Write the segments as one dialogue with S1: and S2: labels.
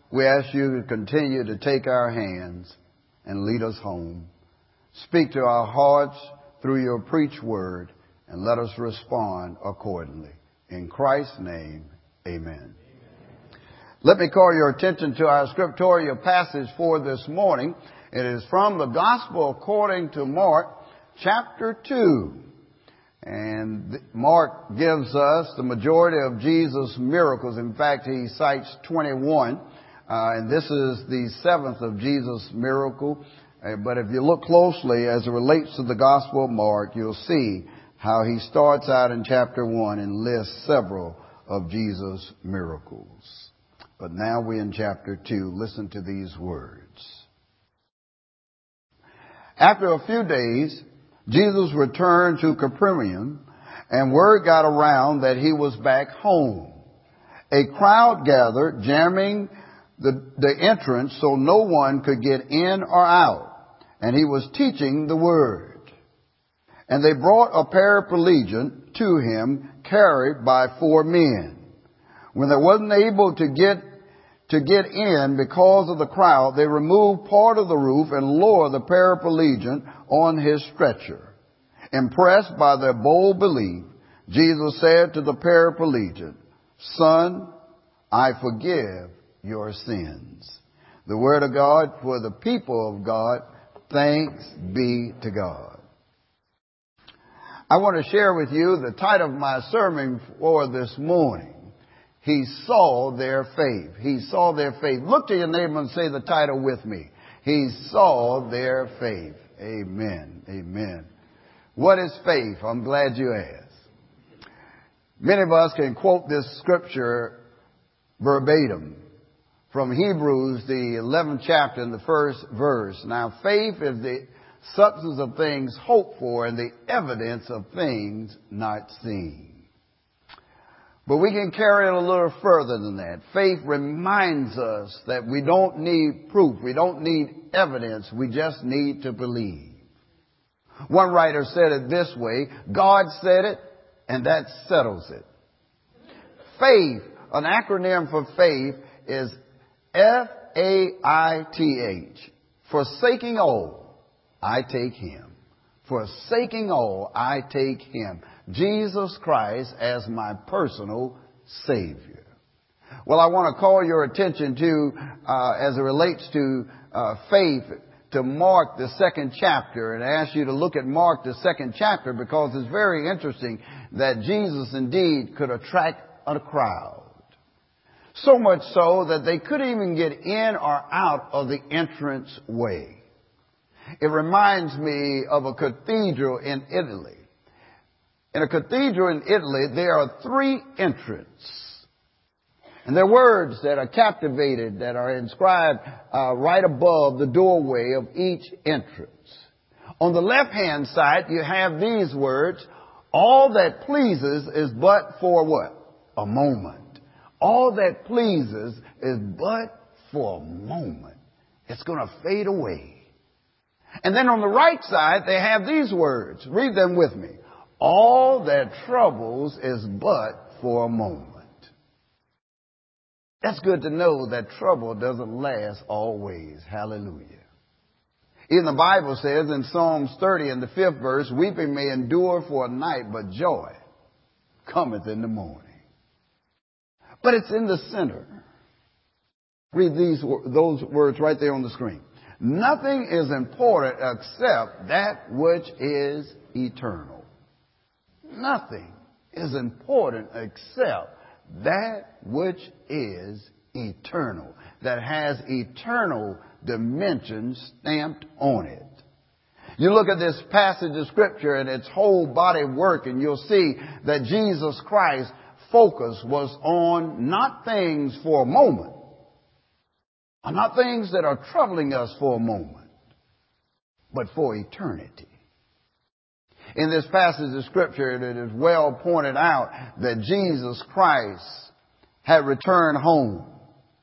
S1: We ask you to continue to take our hands and lead us home. Speak to our hearts through your preached word, and let us respond accordingly. In Christ's name, amen. Let me call your attention to our scriptorial passage for this morning. It is from the Gospel according to Mark, chapter 2. And Mark gives us the majority of Jesus' miracles. In fact, he cites 21. And this is the seventh of Jesus' miracle. But if you look closely as it relates to the Gospel of Mark, you'll see how he starts out in chapter 1 and lists several of Jesus' miracles. But now we're in chapter 2. Listen to these words. After a few days, Jesus returned to Capernaum, and word got around that he was back home. A crowd gathered, jamming the entrance so no one could get in or out, and he was teaching the word. And they brought a paraplegic to him, carried by 4 men. When they wasn't able to get in because of the crowd, they removed part of the roof and lowered the paraplegic on his stretcher. Impressed by their bold belief, Jesus said to the paraplegic, "Son, I forgive your sins." The word of God for the people of God. Thanks be to God. I want to share with you the title of my sermon for this morning. He saw their faith. He saw their faith. Look to your neighbor and say the title with me. He saw their faith. Amen. Amen. What is faith? I'm glad you asked. Many of us can quote this scripture verbatim from Hebrews, the 11th chapter and the first verse. Now, faith is the substance of things hoped for and the evidence of things not seen. But we can carry it a little further than that. Faith reminds us that we don't need proof. We don't need evidence. We just need to believe. One writer said it this way: God said it, and that settles it. Faith, an acronym for faith, is Faith. Forsaking all, I take him. Forsaking all, I take him. Jesus Christ as my personal Savior. Well, I want to call your attention to, as it relates to faith, to Mark, the 2nd chapter, and ask you to look at Mark, the 2nd chapter, because it's very interesting that Jesus indeed could attract a crowd. So much so that they couldn't even get in or out of the entrance way. It reminds me of a cathedral in Italy. In a cathedral in Italy, there are 3 entrances. And there are words that are captivated, that are inscribed right above the doorway of each entrance. On the left-hand side, you have these words: all that pleases is but for what? A moment. All that pleases is but for a moment. It's going to fade away. And then on the right side, they have these words. Read them with me. All that troubles is but for a moment. That's good to know that trouble doesn't last always. Hallelujah. Even the Bible says in Psalms 30 in the 5th verse, weeping may endure for a night, but joy cometh in the morning. But it's in the center. Read those words right there on the screen. Nothing is important except that which is eternal. Nothing is important except that which is eternal, that has eternal dimensions stamped on it. You look at this passage of Scripture and its whole body of work, and you'll see that Jesus Christ's focus was on not things for a moment, or not things that are troubling us for a moment, but for eternity. In this passage of Scripture, it is well pointed out that Jesus Christ had returned home.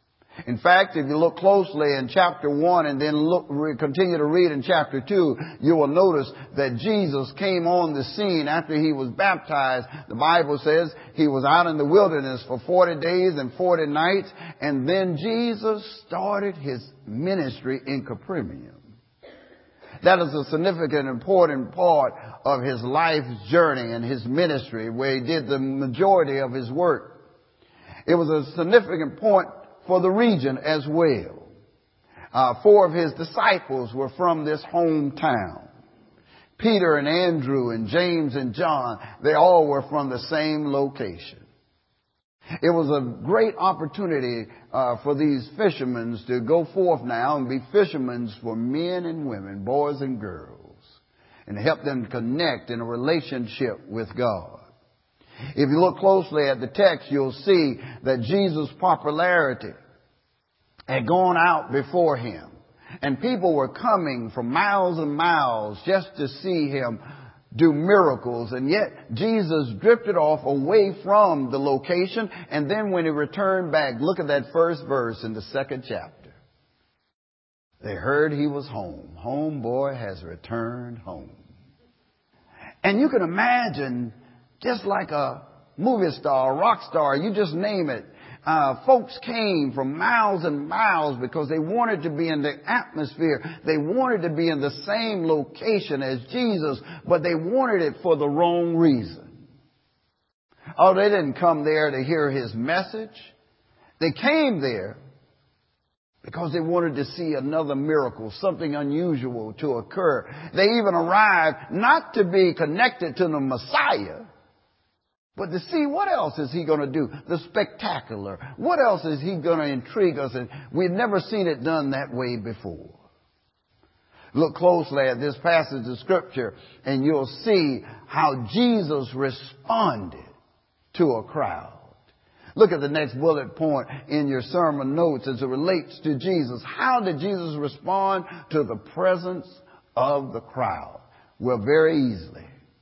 S1: In fact, if you look closely in chapter 1 and then continue to read in chapter 2, you will notice that Jesus came on the scene after he was baptized. The Bible says he was out in the wilderness for 40 days and 40 nights, and then Jesus started his ministry in Capernaum. That is a significant, important part of his life's journey and his ministry, where he did the majority of his work. It was a significant point for the region as well. 4 of his disciples were from this hometown. Peter and Andrew and James and John, they all were from the same location. It was a great opportunity for these fishermen to go forth now and be fishermen for men and women, boys and girls, and help them connect in a relationship with God. If you look closely at the text, you'll see that Jesus' popularity had gone out before him. And people were coming from miles and miles just to see him do miracles. And yet Jesus drifted off away from the location. And then when he returned back, look at that first verse in the 2nd chapter. They heard he was home. Homeboy has returned home. And you can imagine, just like a movie star, a rock star, you just name it. Folks came from miles and miles because they wanted to be in the atmosphere. They wanted to be in the same location as Jesus, but they wanted it for the wrong reason. Oh, they didn't come there to hear his message. They came there because they wanted to see another miracle, something unusual to occur. They even arrived not to be connected to the Messiah, but to see what else is he going to do, the spectacular. What else is he going to intrigue us? And we've never seen it done that way before. Look closely at this passage of Scripture and you'll see how Jesus responded to a crowd. Look at the next bullet point in your sermon notes as it relates to Jesus. How did Jesus respond to the presence of the crowd? Well, very easily.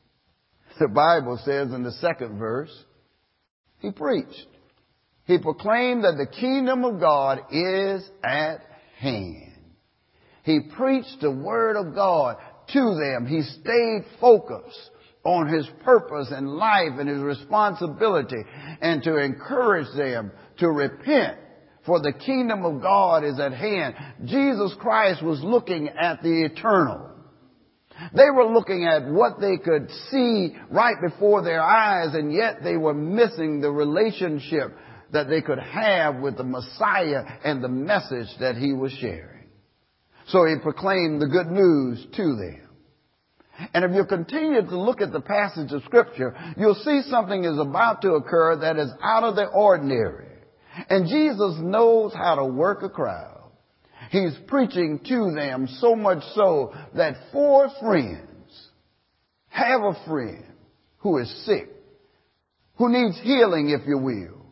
S1: The Bible says in the 2nd verse, he preached. He proclaimed that the kingdom of God is at hand. He preached the word of God to them. He stayed focused on his purpose in life and his responsibility, and to encourage them to repent, for the kingdom of God is at hand. Jesus Christ was looking at the eternal. They were looking at what they could see right before their eyes, and yet they were missing the relationship that they could have with the Messiah and the message that he was sharing. So he proclaimed the good news to them. And if you continue to look at the passage of Scripture, you'll see something is about to occur that is out of the ordinary. And Jesus knows how to work a crowd. He's preaching to them, so much so that 4 friends have a friend who is sick, who needs healing, if you will.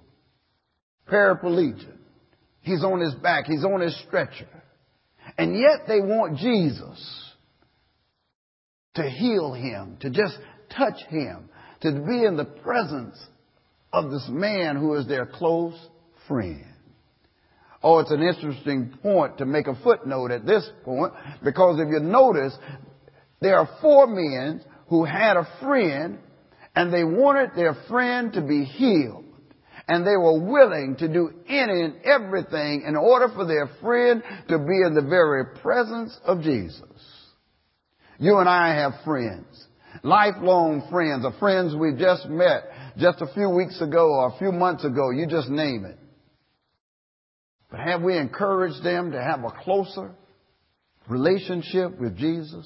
S1: Paraplegic. He's on his back. He's on his stretcher. And yet they want Jesus to heal him, to just touch him, to be in the presence of this man who is their close friend. Oh, it's an interesting point to make a footnote at this point, because if you notice, there are 4 men who had a friend, and they wanted their friend to be healed. And they were willing to do any and everything in order for their friend to be in the very presence of Jesus. You and I have friends, lifelong friends, or friends we just met just a few weeks ago or a few months ago. You just name it. But have we encouraged them to have a closer relationship with Jesus?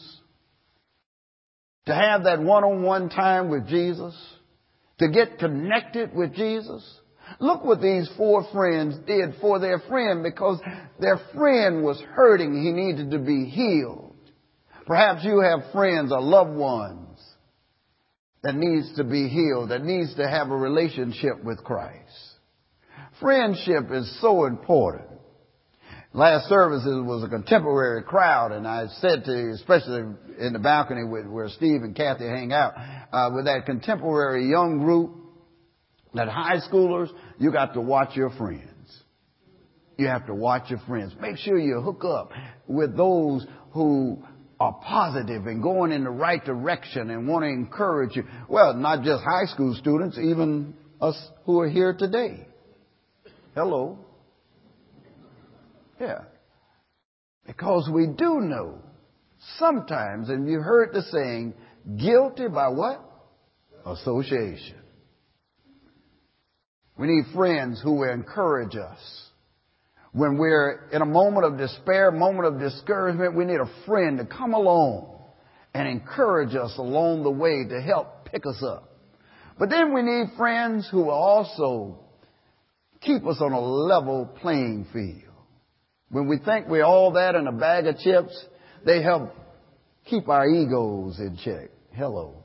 S1: To have that one-on-one time with Jesus? To get connected with Jesus? Look what these 4 friends did for their friend, because their friend was hurting. He needed to be healed. Perhaps you have friends or loved ones that needs to be healed, that needs to have a relationship with Christ. Friendship is so important. Last service was a contemporary crowd, and I said to you, especially in the balcony where Steve and Kathy hang out, with that contemporary young group, that high schoolers, you got to watch your friends. You have to watch your friends. Make sure you hook up with those who are positive and going in the right direction and want to encourage you. Well, not just high school students, even us who are here today. Hello. Yeah. Because we do know sometimes, and you heard the saying, guilty by what? Association. We need friends who will encourage us. When we're in a moment of despair, moment of discouragement, we need a friend to come along and encourage us along the way to help pick us up. But then we need friends who will also keep us on a level playing field. When we think we're all that in a bag of chips, they help keep our egos in check. Hello.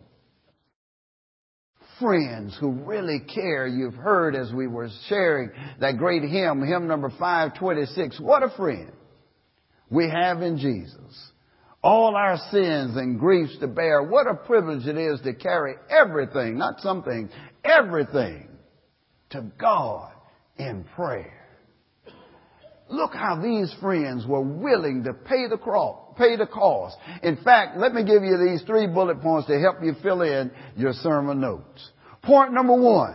S1: Friends who really care. You've heard as we were sharing that great hymn number 526. What a friend we have in Jesus. All our sins and griefs to bear. What a privilege it is to carry everything, not something, everything to God in prayer. Look how these friends were willing to pay the cost. In fact, let me give you these 3 bullet points to help you fill in your sermon notes. Point number 1.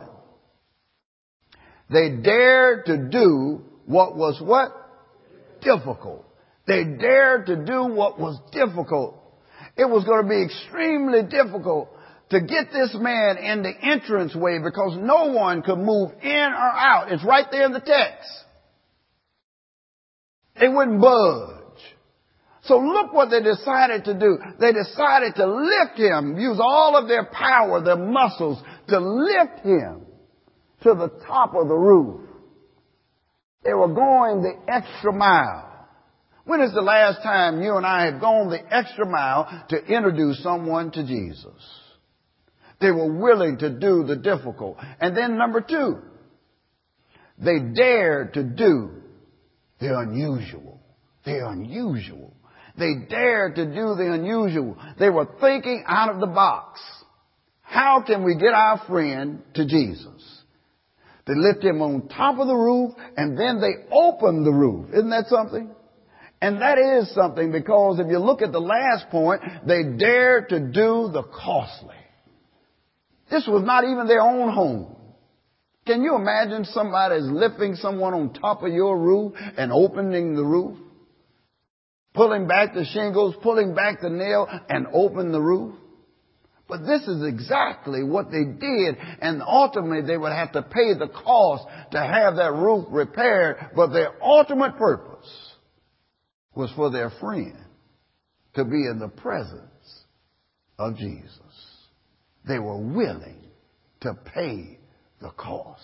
S1: They dared to do what was what? Difficult. They dared to do what was difficult. It was going to be extremely difficult to get this man in the entranceway because no one could move in or out. It's right there in the text. They wouldn't budge. So look what they decided to do. They decided to lift him, use all of their power, their muscles, to lift him to the top of the roof. They were going the extra mile. When is the last time you and I have gone the extra mile to introduce someone to Jesus? They were willing to do the difficult. And then number 2, they dared to do the unusual. The unusual. They dared to do the unusual. They were thinking out of the box. How can we get our friend to Jesus? They lift him on top of the roof and then they open the roof. Isn't that something? And that is something because if you look at the last point, they dared to do the costly. This was not even their own home. Can you imagine somebody is lifting someone on top of your roof and opening the roof? Pulling back the shingles, pulling back the nail and open the roof? But this is exactly what they did, and ultimately they would have to pay the cost to have that roof repaired, but their ultimate purpose was for their friend to be in the presence of Jesus. They were willing to pay the cost.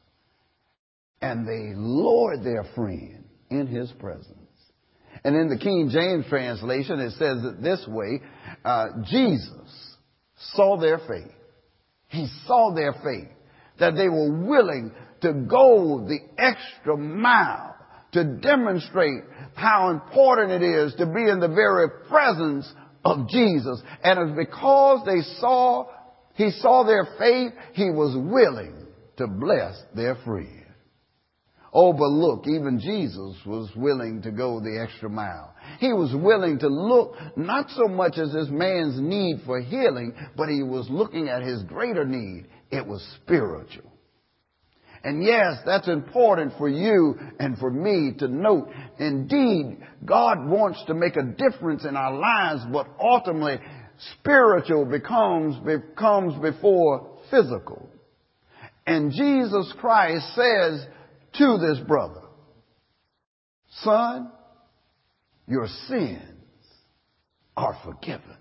S1: And they lowered their friend in his presence. And in the King James translation, it says it this way, Jesus saw their faith. He saw their faith, that they were willing to go the extra mile to demonstrate how important it is to be in the very presence of Jesus. And it's because he saw their faith, he was willing to bless their friend. Oh, but look, even Jesus was willing to go the extra mile. He was willing to look not so much as this man's need for healing, but he was looking at his greater need. It was spiritual. And yes, that's important for you and for me to note. Indeed, God wants to make a difference in our lives, but ultimately spiritual comes before physical. And Jesus Christ says to this brother, son, your sins are forgiven.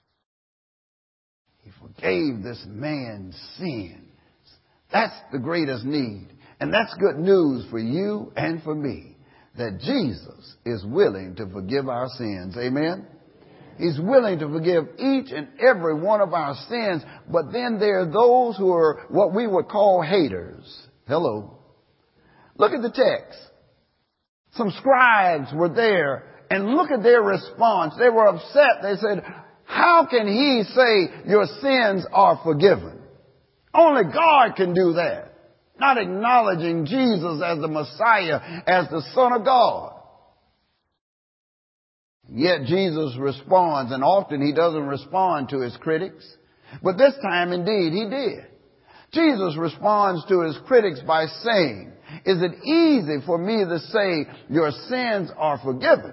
S1: He forgave this man's sins. That's the greatest need. And that's good news for you and for me, that Jesus is willing to forgive our sins. Amen? He's willing to forgive each and every one of our sins. But then there are those who are what we would call haters. Hello. Look at the text. Some scribes were there, and look at their response. They were upset. They said, how can he say your sins are forgiven? Only God can do that. not acknowledging Jesus as the Messiah, as the Son of God. Yet Jesus responds, and often he doesn't respond to his critics. But this time, indeed, he did. Jesus responds to his critics by saying, is it easy for me to say your sins are forgiven?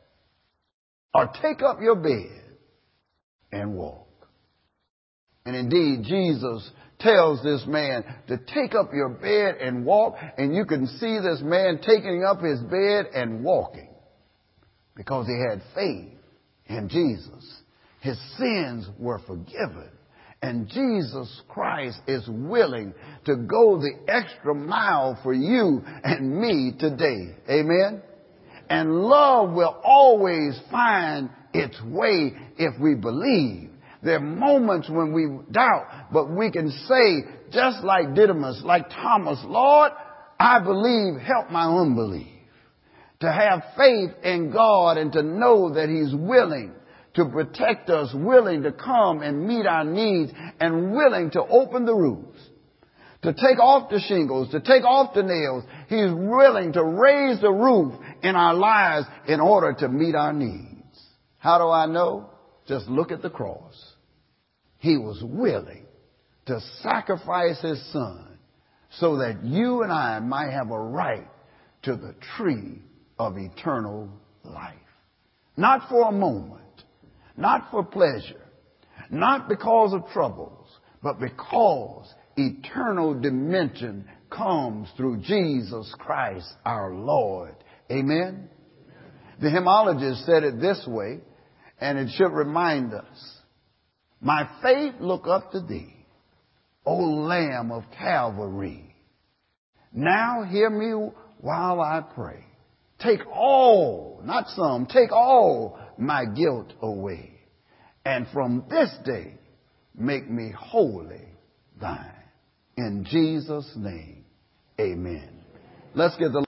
S1: Or take up your bed and walk. And indeed, Jesus tells this man to take up your bed and walk. And you can see this man taking up his bed and walking because he had faith in Jesus. His sins were forgiven. And Jesus Christ is willing to go the extra mile for you and me today. Amen? And love will always find its way if we believe. There are moments when we doubt, but we can say, just like Didymus, like Thomas, Lord, I believe, help my unbelief. To have faith in God and to know that He's willing to protect us, willing to come and meet our needs, and willing to open the roofs, to take off the shingles, to take off the nails. He's willing to raise the roof in our lives in order to meet our needs. How do I know? Just look at the cross. He was willing to sacrifice His Son so that you and I might have a right to the tree of eternal life. Not for a moment, not for pleasure, not because of troubles, but because eternal dimension comes through Jesus Christ our Lord. Amen? The hymnologist said it this way, and it should remind us. My faith look up to thee, O Lamb of Calvary. Now hear me while I pray. Take all, not some, take all my guilt away. And from this day, make me wholly thine. In Jesus' name, amen. Let's get the